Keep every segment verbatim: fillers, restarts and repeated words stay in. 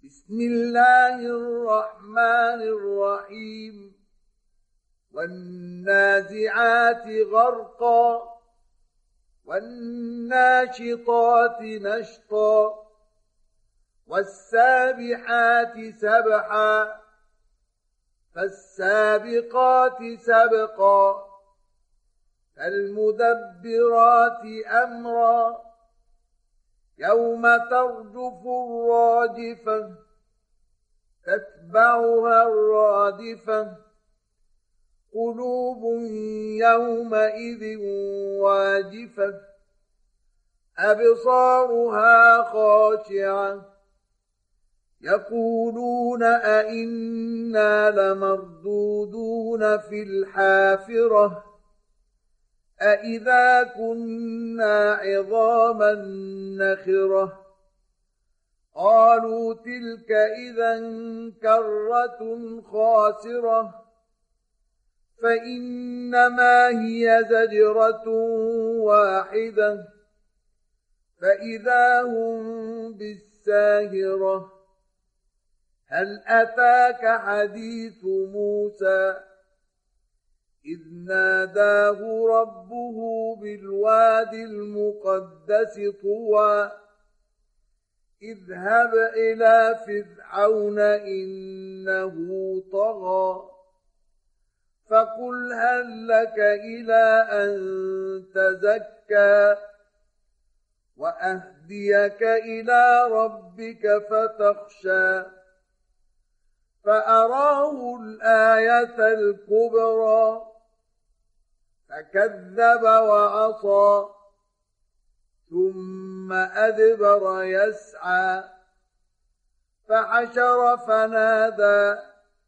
بسم الله الرحمن الرحيم والنازعات غرقا والناشطات نشطا والسابحات سبحا فالسابقات سبقا فالمدبرات أمرا يوم ترجف الراجفة تتبعها الرادفة قلوب يومئذ واجفة أبصارها خاشعة يقولون أئنا لمردودون في الحافرة أئذا كنا عظاما نخرة قالوا تلك إذا كرة خاسرة فإنما هي زجرة واحدة فإذا هم بالساهرة هل أتاك حديث موسى إذ ناداه ربه بالواد المقدس طوى اذهب إلى فرعون إنه طغى فقل هل لك إلى أن تزكى وأهديك إلى ربك فتخشى فأراه الآية الكبرى فكذب وعصى ثم أدبر يسعى فحشر فنادى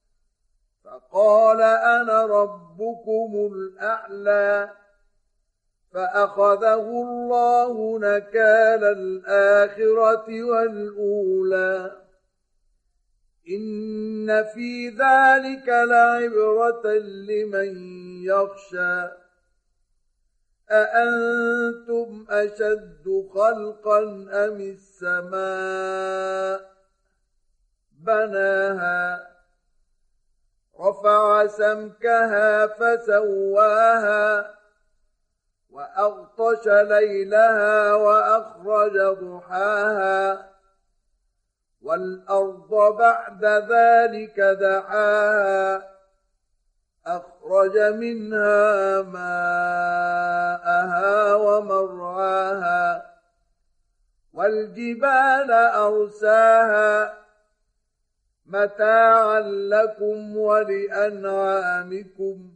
فقال أنا ربكم الأعلى فأخذه الله نكال الآخرة والأولى إن في ذلك لعبرة لمن يخشى أأنتم أشد خلقا أم السماء بناها رفع سمكها فسواها وأغطش ليلها وأخرج ضحاها والأرض بعد ذلك دحاها أخرج منها ماءها ومرعاها والجبال أرساها متاعا لكم ولأنعامكم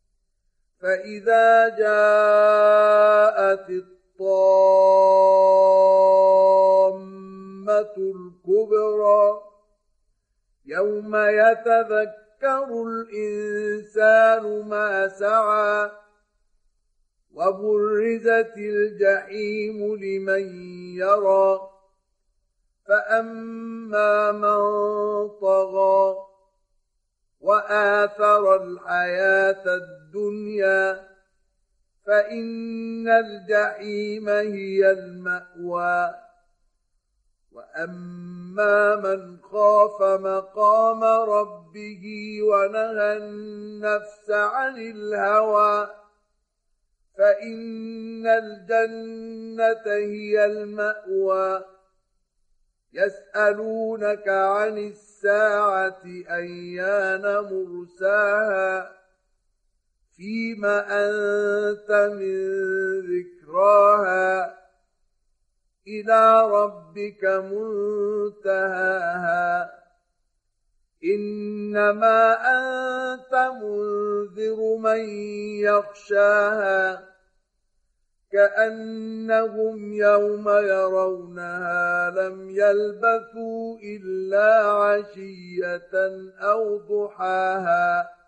فإذا جاءت الطامة الكبرى يوم يتذكر الإنسان ما سعى وبرزت الجحيم لمن يرى فأما من طغى وآثر الحياة الدنيا فإن الجحيم هي المأوى وأما من خاف مقام ربه ونهى النفس عن الهوى فإن الجنة هي المأوى يسألونك عن الساعة أيان مرساها فيم أنت من ذكراها إلى ربك منتهاها إنما أنت منذر من يخشاها كأنهم يوم يرونها لم يلبثوا إلا عشية أو ضحاها